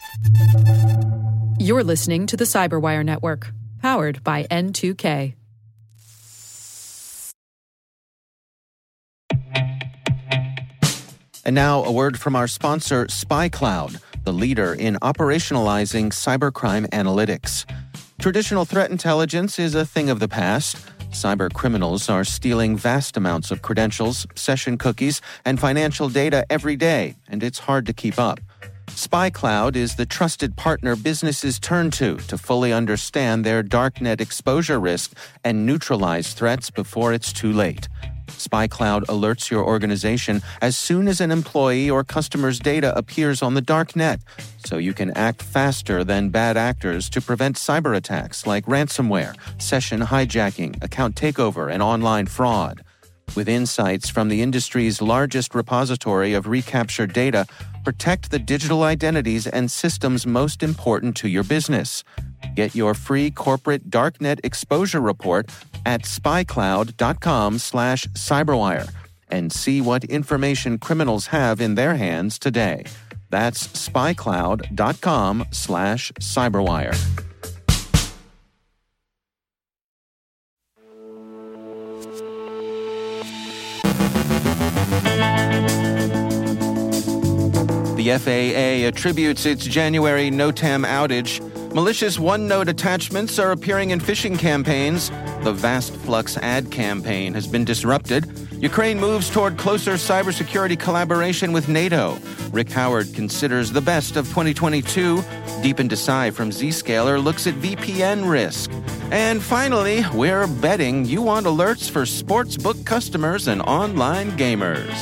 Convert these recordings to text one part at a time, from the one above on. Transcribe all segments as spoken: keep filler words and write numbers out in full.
You're listening to the Cyberwire Network, powered by N two K. And now, a word from our sponsor, SpyCloud, the leader in operationalizing cybercrime analytics. Traditional threat intelligence is a thing of the past. Cyber criminals are stealing vast amounts of credentials, session cookies, and financial data every day, and it's hard to keep up. SpyCloud is the trusted partner businesses turn to to fully understand their darknet exposure risk and neutralize threats before it's too late. SpyCloud alerts your organization as soon as an employee or customer's data appears on the darknet, so you can act faster than bad actors to prevent cyber attacks like ransomware, session hijacking, account takeover, and online fraud. With insights from the industry's largest repository of recaptured data, protect the digital identities and systems most important to your business. Get your free corporate darknet exposure report at spycloud.com slash cyberwire and see what information criminals have in their hands today. That's spycloud.com slash cyberwire. The F A A attributes its January NOTAM outage. Malicious OneNote attachments are appearing in phishing campaigns. The VastFlux ad campaign has been disrupted. Ukraine moves toward closer cybersecurity collaboration with NATO. Rick Howard considers the best of twenty twenty-two. Deep into Sci from Zscaler looks at V P N risk. And finally, we're betting you want alerts for sportsbook customers and online gamers.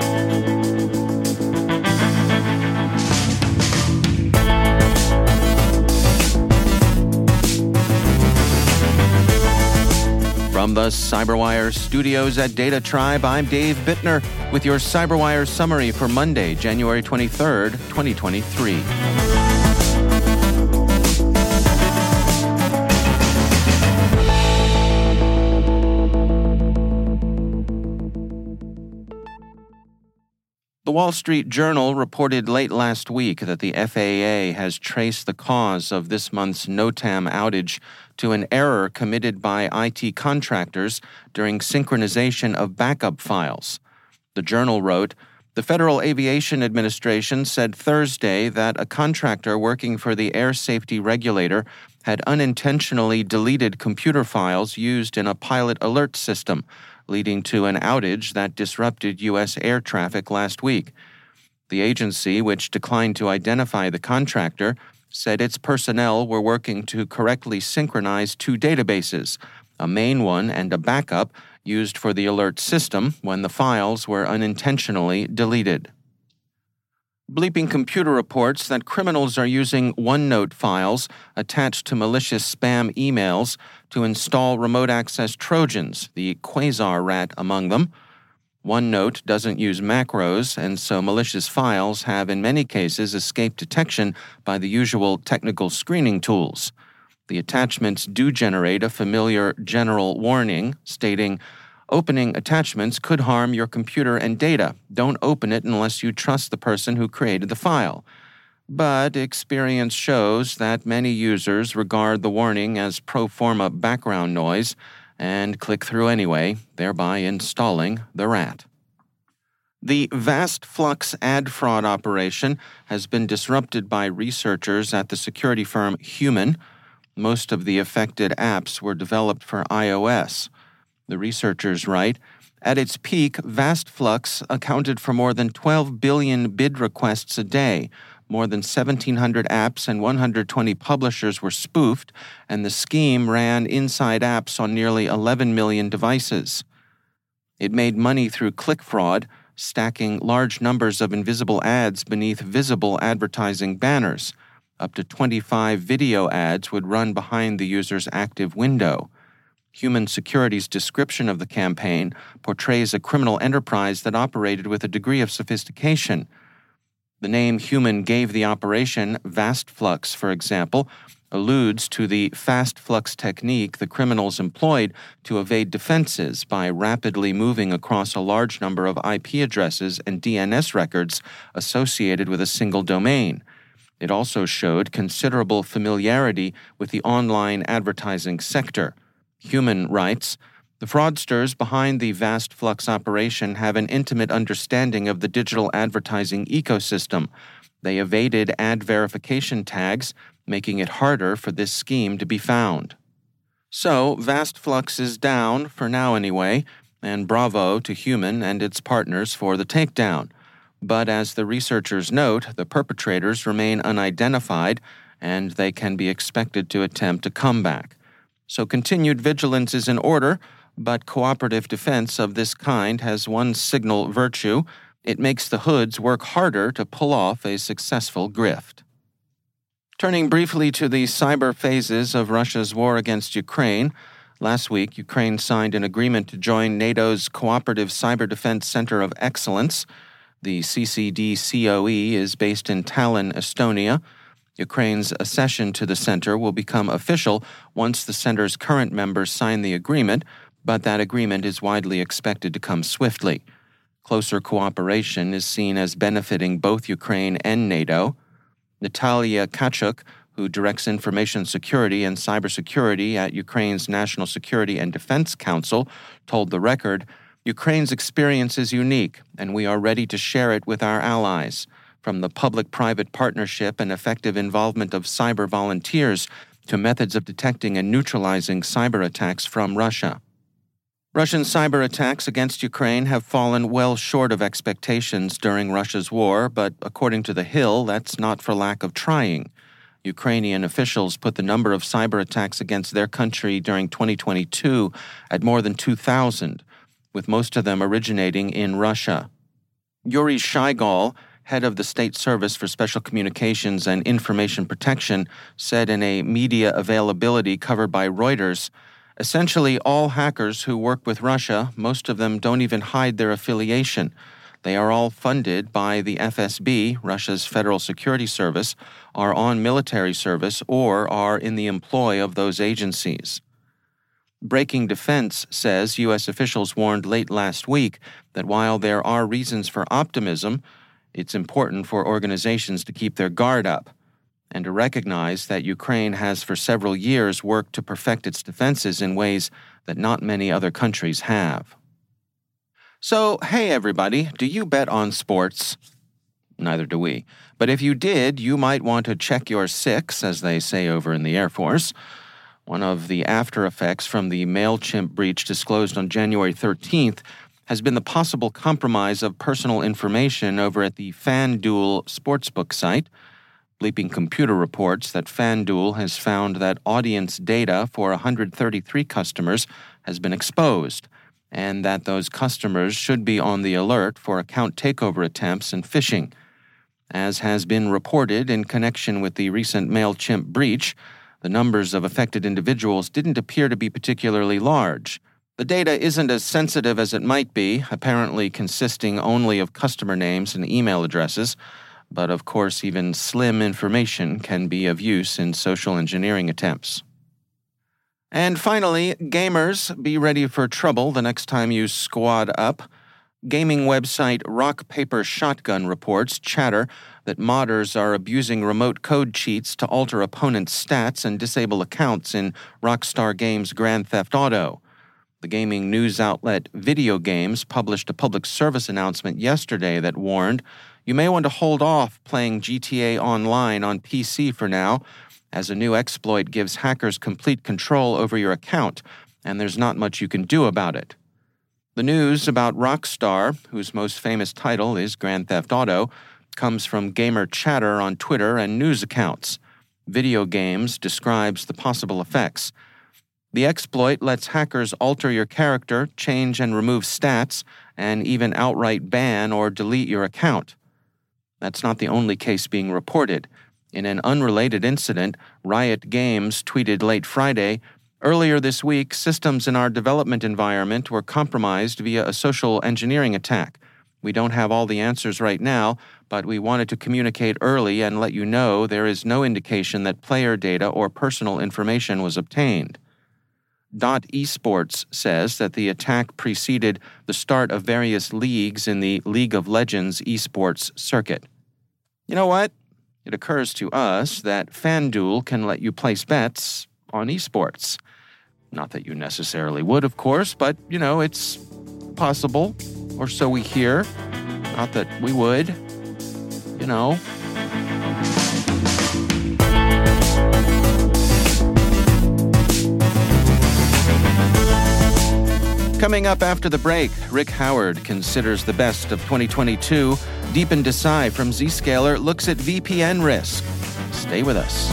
From the Cyberwire studios at Data Tribe, I'm Dave Bittner with your Cyberwire summary for Monday, January twenty-third, twenty twenty-three. The Wall Street Journal reported late last week that the F A A has traced the cause of this month's NOTAM outage to an error committed by I T contractors during synchronization of backup files. The Journal wrote, "The Federal Aviation Administration said Thursday that a contractor working for the air safety regulator had unintentionally deleted computer files used in a pilot alert system, leading to an outage that disrupted U S air traffic last week. The agency, which declined to identify the contractor, said its personnel were working to correctly synchronize two databases, a main one and a backup used for the alert system when the files were unintentionally deleted." Bleeping Computer reports that criminals are using OneNote files attached to malicious spam emails to install remote access Trojans, the Quasar rat among them. OneNote doesn't use macros, and so malicious files have in many cases escaped detection by the usual technical screening tools. The attachments do generate a familiar general warning stating, "Opening attachments could harm your computer and data. Don't open it unless you trust the person who created the file." But experience shows that many users regard the warning as pro forma background noise and click through anyway, thereby installing the rat. The VastFlux ad fraud operation has been disrupted by researchers at the security firm Human. Most of the affected apps were developed for iOS. The researchers write, "At its peak, VastFlux accounted for more than twelve billion bid requests a day. More than seventeen hundred apps and one hundred twenty publishers were spoofed, and the scheme ran inside apps on nearly eleven million devices. It made money through click fraud, stacking large numbers of invisible ads beneath visible advertising banners. Up to twenty-five video ads would run behind the user's active window. Human Security's description of the campaign portrays a criminal enterprise that operated with a degree of sophistication. The name Human gave the operation, VastFlux, for example, alludes to the fast flux technique the criminals employed to evade defenses by rapidly moving across a large number of I P addresses and D N S records associated with a single domain. It also showed considerable familiarity with the online advertising sector. Human writes, "The fraudsters behind the VastFlux operation have an intimate understanding of the digital advertising ecosystem. They evaded ad verification tags, making it harder for this scheme to be found." So, VastFlux is down, for now anyway, and bravo to Human and its partners for the takedown. But as the researchers note, the perpetrators remain unidentified, and they can be expected to attempt a comeback. So continued vigilance is in order, but cooperative defense of this kind has one signal virtue: it makes the hoods work harder to pull off a successful grift. Turning briefly to the cyber phases of Russia's war against Ukraine, last week Ukraine signed an agreement to join NATO's Cooperative Cyber Defense Center of Excellence. The C C D C O E is based in Tallinn, Estonia. Ukraine's accession to the center will become official once the center's current members sign the agreement, but that agreement is widely expected to come swiftly. Closer cooperation is seen as benefiting both Ukraine and NATO. Natalia Kachuk, who directs information security and cybersecurity at Ukraine's National Security and Defense Council, told The Record, "Ukraine's experience is unique, and we are ready to share it with our allies, from the public-private partnership and effective involvement of cyber volunteers to methods of detecting and neutralizing cyber attacks from Russia." Russian cyber attacks against Ukraine have fallen well short of expectations during Russia's war, but according to The Hill, that's not for lack of trying. Ukrainian officials put the number of cyber attacks against their country during twenty twenty-two at more than two thousand, with most of them originating in Russia. Yuri Shaigal, head of the State Service for Special Communications and Information Protection, said in a media availability covered by Reuters, "Essentially all hackers who work with Russia, most of them don't even hide their affiliation. They are all funded by the F S B, Russia's Federal Security Service, are on military service, or are in the employ of those agencies." Breaking Defense says U S officials warned late last week that while there are reasons for optimism, it's important for organizations to keep their guard up and to recognize that Ukraine has for several years worked to perfect its defenses in ways that not many other countries have. So, hey everybody, do you bet on sports? Neither do we. But if you did, you might want to check your six, as they say over in the Air Force. One of the after effects from the MailChimp breach disclosed on January thirteenth has been the possible compromise of personal information over at the FanDuel sportsbook site. Bleeping Computer reports that FanDuel has found that audience data for one hundred thirty-three customers has been exposed, and that those customers should be on the alert for account takeover attempts and phishing. As has been reported in connection with the recent MailChimp breach, the numbers of affected individuals didn't appear to be particularly large. The data isn't as sensitive as it might be, apparently consisting only of customer names and email addresses, but of course even slim information can be of use in social engineering attempts. And finally, gamers, be ready for trouble the next time you squad up. Gaming website Rock Paper Shotgun reports chatter that modders are abusing remote code cheats to alter opponents' stats and disable accounts in Rockstar Games' Grand Theft Auto. The gaming news outlet Video Games published a public service announcement yesterday that warned, "You may want to hold off playing G T A Online on P C for now, as a new exploit gives hackers complete control over your account, and there's not much you can do about it." The news about Rockstar, whose most famous title is Grand Theft Auto, comes from gamer chatter on Twitter and news accounts. Video Games describes the possible effects. The exploit lets hackers alter your character, change and remove stats, and even outright ban or delete your account. That's not the only case being reported. In an unrelated incident, Riot Games tweeted late Friday, "Earlier this week, systems in our development environment were compromised via a social engineering attack. We don't have all the answers right now, but we wanted to communicate early and let you know there is no indication that player data or personal information was obtained." Dot Esports says that the attack preceded the start of various leagues in the League of Legends esports circuit. You know what? it occurs to us that FanDuel can let you place bets on esports. Not that you necessarily would, of course, but, you know, it's possible, or so we hear. Not that we would, you know. Coming up after the break, Rick Howard considers the best of twenty twenty-two. Deepan Desai from Zscaler looks at V P N risk. Stay with us.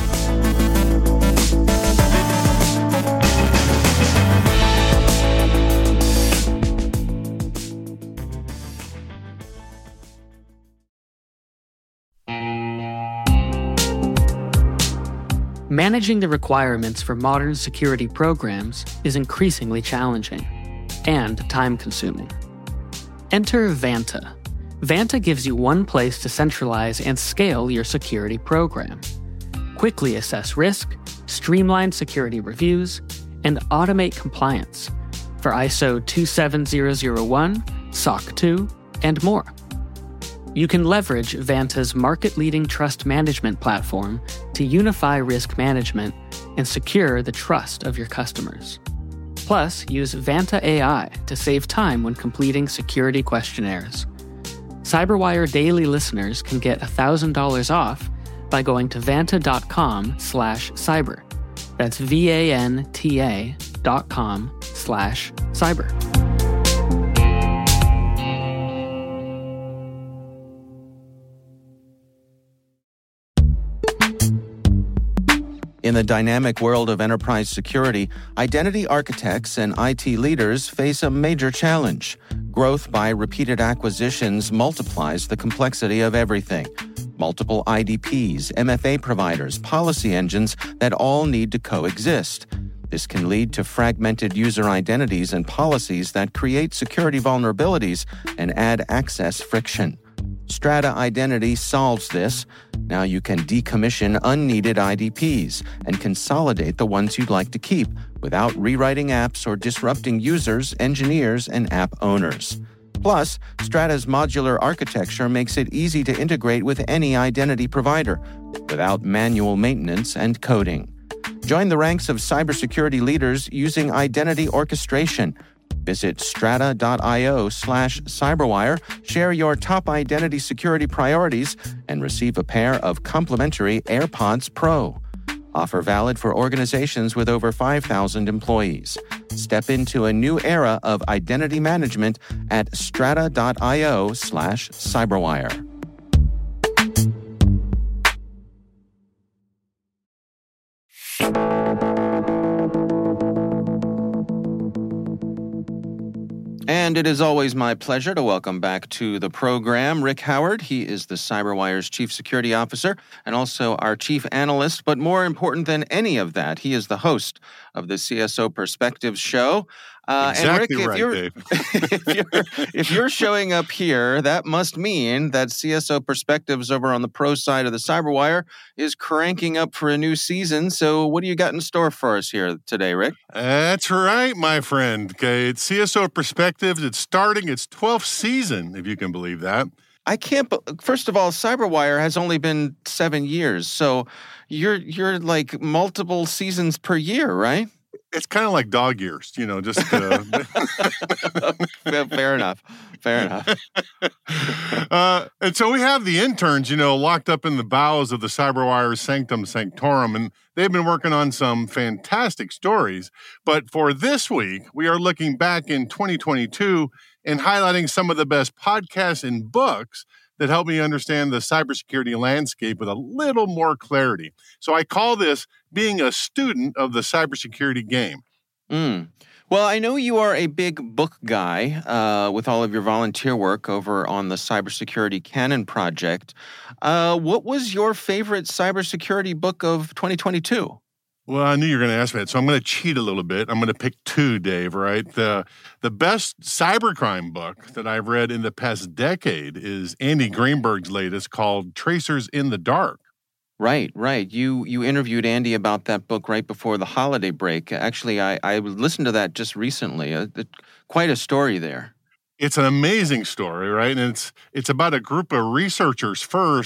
Managing the requirements for modern security programs is increasingly challenging and time-consuming. Enter Vanta. Vanta gives you one place to centralize and scale your security program. Quickly assess risk, streamline security reviews, and automate compliance for I S O two seven zero zero one, S O C two, and more. You can leverage Vanta's market-leading trust management platform to unify risk management and secure the trust of your customers. Plus, use Vanta A I to save time when completing security questionnaires. CyberWire Daily listeners can get one thousand dollars off by going to vanta.com slash cyber. That's V-A-N-T-A dot com slash cyber. In the dynamic world of enterprise security, identity architects and I T leaders face a major challenge. Growth by repeated acquisitions multiplies the complexity of everything. Multiple I D Ps, M F A providers, policy engines that all need to coexist. This can lead to fragmented user identities and policies that create security vulnerabilities and add access friction. Strata Identity solves this. Now you can decommission unneeded I D Ps and consolidate the ones you'd like to keep without rewriting apps or disrupting users, engineers, and app owners. Plus, Strata's modular architecture makes it easy to integrate with any identity provider without manual maintenance and coding. Join the ranks of cybersecurity leaders using identity orchestration. Visit strata.io slash cyberwire, share your top identity security priorities, and receive a pair of complimentary AirPods Pro. Offer valid for organizations with over five thousand employees. Step into a new era of identity management at strata.io slash cyberwire. And it is always my pleasure to welcome back to the program Rick Howard. He is the CyberWire's Chief Security Officer and also our Chief Analyst. But more important than any of that, he is the host of the C S O Perspectives show. Uh, exactly and Rick, right, if you're, Dave. if, you're, if you're showing up here, that must mean that C S O Perspectives over on the pro side of the CyberWire is cranking up for a new season. So what do you got in store for us here today, Rick? That's right, my friend. Okay, it's C S O Perspectives. It's starting its twelfth season, if you can believe that. I can't. Be- First of all, CyberWire has only been seven years, so you're you're like multiple seasons per year, right? It's kind of like dog years, you know, just... Uh... Fair enough. Fair enough. uh, and so we have the interns, you know, locked up in the bowels of the CyberWire Sanctum Sanctorum, and they've been working on some fantastic stories. But for this week, we are looking back in twenty twenty-two and highlighting some of the best podcasts and books that help me understand the cybersecurity landscape with a little more clarity. So I call this being a student of the cybersecurity game. Mm. Well, I know you are a big book guy uh, with all of your volunteer work over on the Cybersecurity Canon Project. Uh, what was your favorite cybersecurity book of twenty twenty-two? Well, I knew you were going to ask me that, so I'm going to cheat a little bit. I'm going to pick two, Dave, right? The the best cybercrime book that I've read in the past decade is Andy Greenberg's latest called Tracers in the Dark. Right, right. You you interviewed Andy about that book right before the holiday break. Actually, I, I listened to that just recently. Uh, it, quite a story there. It's an amazing story, right? And it's it's about a group of researchers first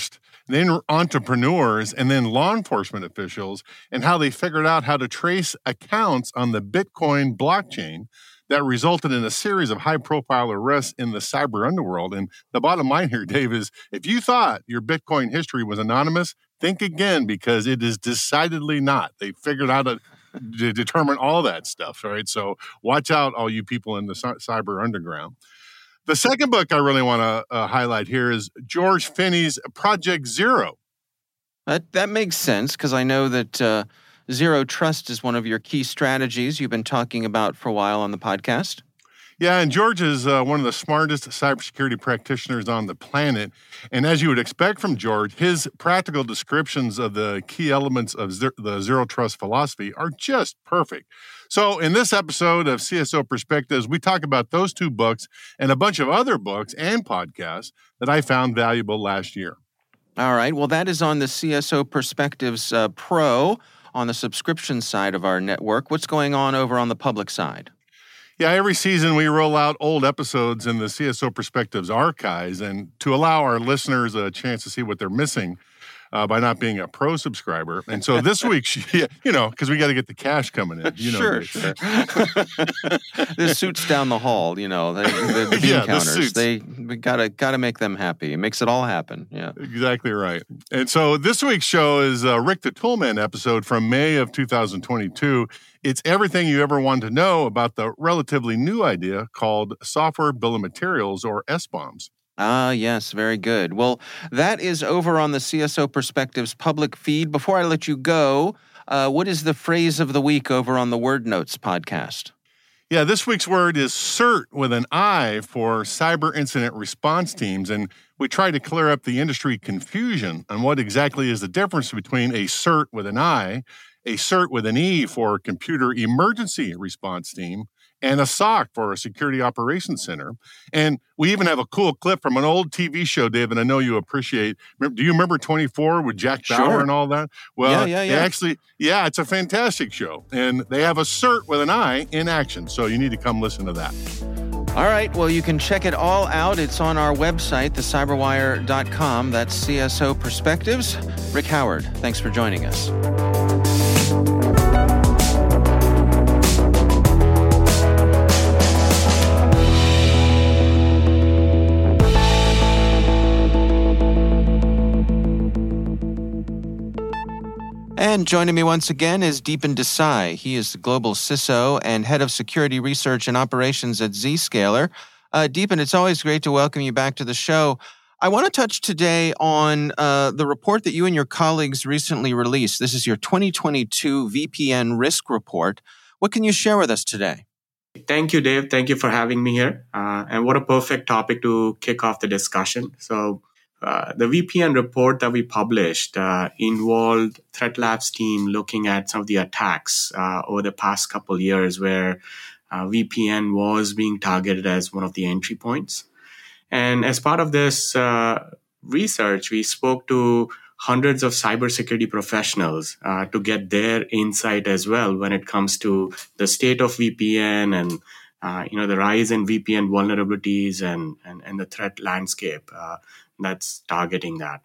then entrepreneurs, and then law enforcement officials, and how they figured out how to trace accounts on the Bitcoin blockchain that resulted in a series of high-profile arrests in the cyber underworld. And the bottom line here, Dave, is if you thought your Bitcoin history was anonymous, think again, because it is decidedly not. They figured out a, to determine all that stuff, right? So watch out, all you people in the cyber underground. The second book I really want to uh, highlight here is George Finney's Project Zero. That, that makes sense, because I know that uh, Zero Trust is one of your key strategies you've been talking about for a while on the podcast. Yeah, and George is uh, one of the smartest cybersecurity practitioners on the planet. And as you would expect from George, his practical descriptions of the key elements of zero, the Zero Trust philosophy are just perfect. So in this episode of C S O Perspectives, we talk about those two books and a bunch of other books and podcasts that I found valuable last year. All right. Well, that is on the C S O Perspectives uh, Pro on the subscription side of our network. What's going on over on the public side? Yeah, every season we roll out old episodes in the C S O Perspectives archives, and to allow our listeners a chance to see what they're missing uh, by not being a pro subscriber. And so this week, you know, because we got to get the cash coming in. You know, sure, sure. The suits down the hall, you know, the, the, the bean yeah, counters. The they we gotta gotta make them happy. It makes it all happen. Yeah, exactly right. And so this week's show is a Rick the Toolman episode from May of two thousand twenty-two. It's everything you ever wanted to know about the relatively new idea called Software Bill of Materials, or S BOMs. Ah, yes, very good. Well, that is over on the C S O Perspectives public feed. Before I let you go, uh, what is the phrase of the week over on the Word Notes podcast? Yeah, this week's word is CERT with an I for Cyber Incident Response Teams, and we try to clear up the industry confusion on what exactly is the difference between a CERT with an I, a CERT with an E for Computer Emergency Response Team, and a S O C for a Security Operations Center. And we even have a cool clip from an old T V show, Dave, and I know you appreciate. Do you remember twenty-four with Jack Bauer sure. and all that? Well, yeah, yeah, yeah. They actually, yeah, it's a fantastic show. And they have a CERT with an I in action, so you need to come listen to that. All right, well, you can check it all out. It's on our website, the cyberwire dot com. That's C S O Perspectives. Rick Howard, thanks for joining us. And joining me once again is Deepan Desai. He is the Global C I S O and Head of Security Research and Operations at Zscaler. Uh, Deepan, it's always great to welcome you back to the show. I want to touch today on uh, the report that you and your colleagues recently released. This is your twenty twenty-two V P N Risk Report. What can you share with us today? Thank you, Dave. Thank you for having me here. Uh, and what a perfect topic to kick off the discussion. So uh, the V P N report that we published uh, involved Threat Labs team looking at some of the attacks uh, over the past couple of years where uh, V P N was being targeted as one of the entry points. And as part of this uh, research, we spoke to hundreds of cybersecurity professionals uh, to get their insight as well when it comes to the state of V P N and uh, you know the rise in V P N vulnerabilities and and, and the threat landscape uh, that's targeting that.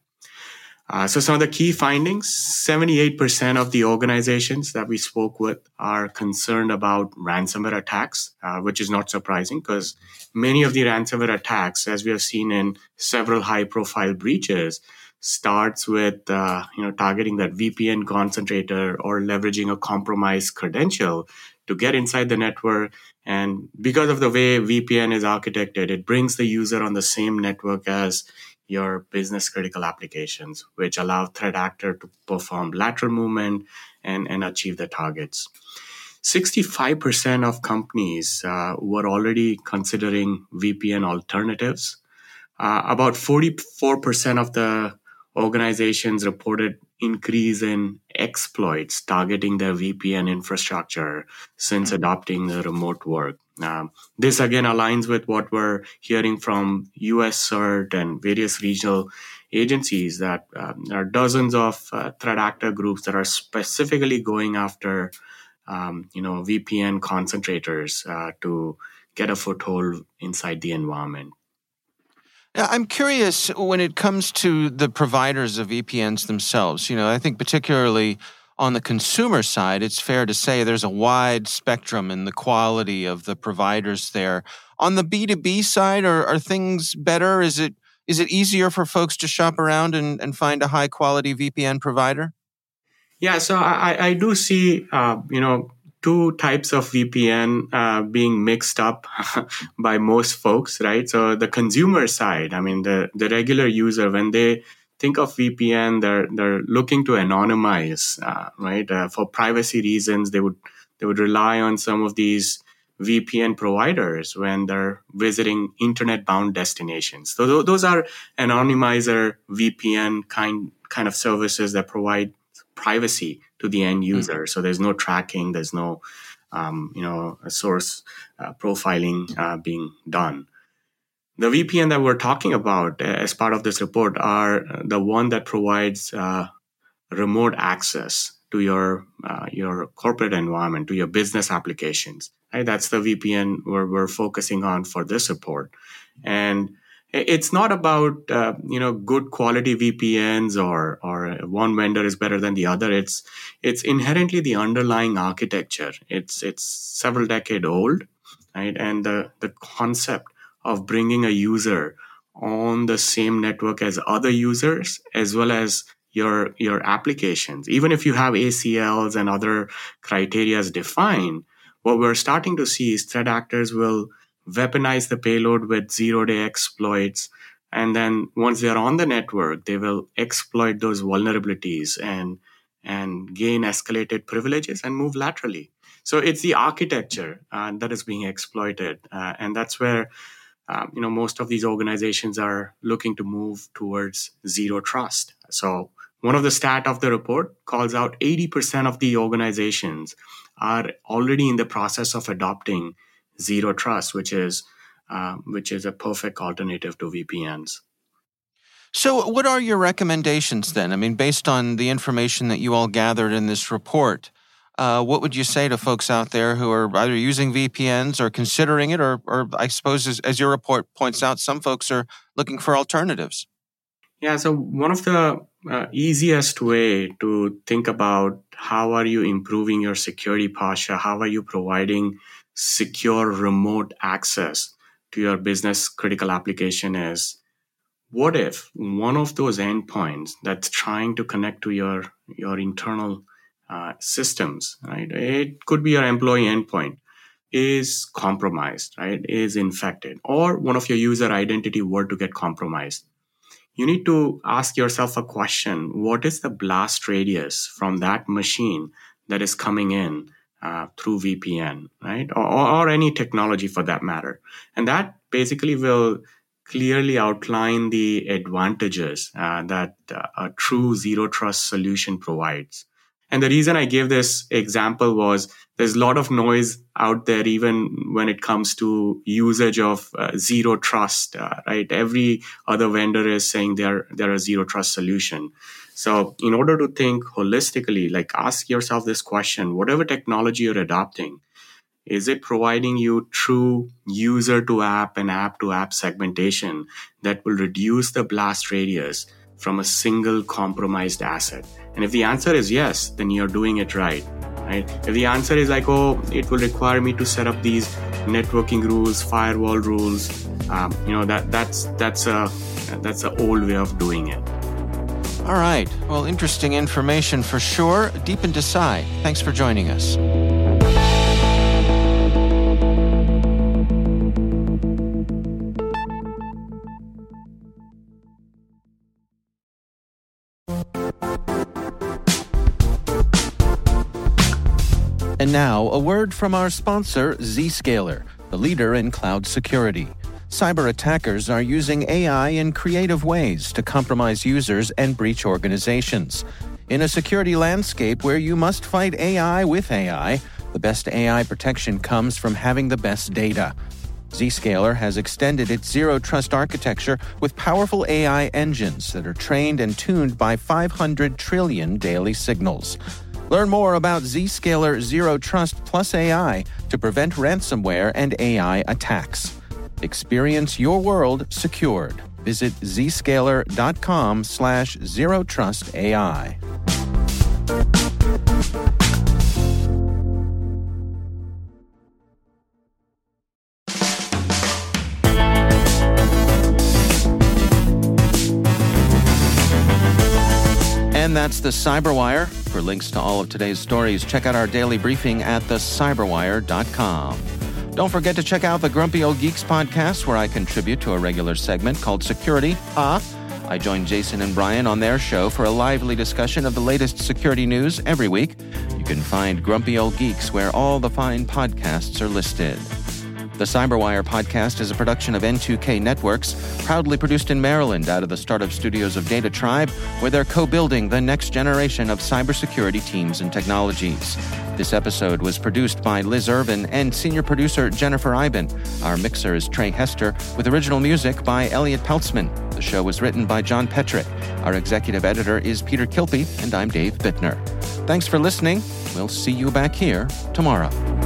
Uh, so some of the key findings, seventy-eight percent of the organizations that we spoke with are concerned about ransomware attacks, uh, which is not surprising because many of the ransomware attacks, as we have seen in several high-profile breaches, starts with uh, you know targeting that V P N concentrator or leveraging a compromised credential to get inside the network. And because of the way V P N is architected, it brings the user on the same network as your business critical applications, which allow threat actor to perform lateral movement and, and achieve the targets. sixty-five percent of companies uh, were already considering V P N alternatives. Uh, about forty-four percent of the organizations reported increase in exploits targeting their V P N infrastructure since adopting the remote work. Um, this again aligns with what we're hearing from U S CERT and various regional agencies that um, there are dozens of uh, threat actor groups that are specifically going after um, you know, V P N concentrators uh, to get a foothold inside the environment. I'm curious when it comes to the providers of V P Ns themselves. You know, I think particularly on the consumer side, it's fair to say there's a wide spectrum in the quality of the providers there. On the B two B side, are, are things better? Is it is it easier for folks to shop around and, and find a high quality V P N provider? Yeah, so I, I do see, uh, you know, two types of V P N uh, being mixed up by most folks, right? So the consumer side, I mean, the, the regular user, when they think of V P N, they're they're looking to anonymize, uh, right? Uh, for privacy reasons, they would they would rely on some of these V P N providers when they're visiting internet-bound destinations. So th- those are anonymizer V P N kind kind of services that provide privacy to the end user. Mm-hmm. So there's no tracking, there's no, um, you know, source uh, profiling uh, being done. The V P N that we're talking about as part of this report are the one that provides uh, remote access to your uh, your corporate environment, to your business applications. Right? That's the V P N we're, we're focusing on for this report. And it's not about, uh, you know, good quality V P Ns or or one vendor is better than the other. It's it's inherently the underlying architecture. It's it's several decade old, right? And the, the concept of bringing a user on the same network as other users, as well as your your applications. Even if you have A C Ls and other criteria defined, what we're starting to see is threat actors will weaponize the payload with zero-day exploits. And then once they're on the network, they will exploit those vulnerabilities and, and gain escalated privileges and move laterally. So it's the architecture uh, that is being exploited. Uh, and that's where um, you know, most of these organizations are looking to move towards zero trust. So one of the stat of the report calls out eighty percent of the organizations are already in the process of adopting zero trust, which is uh, which is a perfect alternative to V P Ns. So what are your recommendations then? I mean, based on the information that you all gathered in this report, uh, what would you say to folks out there who are either using V P Ns or considering it, or, or I suppose, as, as your report points out, some folks are looking for alternatives? Yeah, so one of the uh, easiest way to think about how are you improving your security posture, how are you providing secure remote access to your business critical application is, what if one of those endpoints that's trying to connect to your, your internal uh, systems, right? It could be your employee endpoint, is compromised, right? Is infected, or one of your user identity were to get compromised. You need to ask yourself a question. What is the blast radius from that machine that is coming in uh, through V P N, right? Or, or any technology for that matter. And that basically will clearly outline the advantages uh, that uh, a true zero trust solution provides. And the reason I gave this example was there's a lot of noise out there, even when it comes to usage of uh, zero trust, uh, right? Every other vendor is saying they're, they're a zero trust solution. So in order to think holistically, like ask yourself this question, whatever technology you're adopting, is it providing you true user to app and app to app segmentation that will reduce the blast radius from a single compromised asset? And if the answer is yes, then you're doing it right, right? If the answer is like, oh, it will require me to set up these networking rules, firewall rules, um, you know, that that's that's a that's an old way of doing it. All right. Well, interesting information for sure. Deepan Desai, thanks for joining us. And now, a word from our sponsor, Zscaler, the leader in cloud security. Cyber attackers are using A I in creative ways to compromise users and breach organizations. In a security landscape where you must fight A I with A I, the best A I protection comes from having the best data. Zscaler has extended its zero trust architecture with powerful A I engines that are trained and tuned by five hundred trillion daily signals. Learn more about Zscaler Zero Trust Plus A I to prevent ransomware and A I attacks. Experience your world secured. Visit zscaler.com slash zerotrustai. And that's the Cyberwire. For links to all of today's stories, check out our daily briefing at the cyberwire dot com. Don't forget to check out the Grumpy Old Geeks podcast, where I contribute to a regular segment called Security. Ah, I join Jason and Brian on their show for a lively discussion of the latest security news every week. You can find Grumpy Old Geeks where all the fine podcasts are listed. The Cyberwire podcast is a production of N two K Networks, proudly produced in Maryland out of the startup studios of Data Tribe, where they're co-building the next generation of cybersecurity teams and technologies. This episode was produced by Liz Irvin and senior producer Jennifer Iben. Our mixer is Trey Hester, with original music by Elliot Peltzman. The show was written by John Petrick. Our executive editor is Peter Kilpie, and I'm Dave Bittner. Thanks for listening. We'll see you back here tomorrow.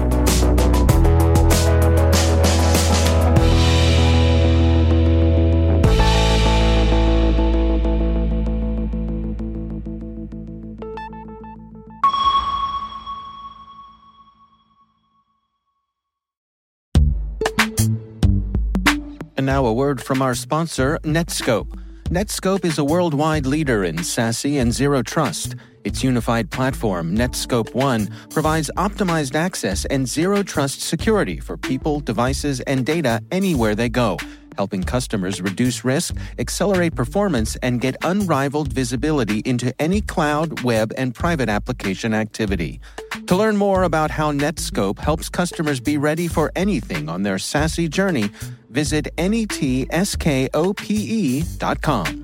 And now a word from our sponsor, Netskope. Netskope is a worldwide leader in SASE and Zero Trust. Its unified platform, Netskope One, provides optimized access and Zero Trust security for people, devices, and data anywhere they go, helping customers reduce risk, accelerate performance, and get unrivaled visibility into any cloud, web, and private application activity. To learn more about how Netskope helps customers be ready for anything on their SASE journey, visit netskope dot com.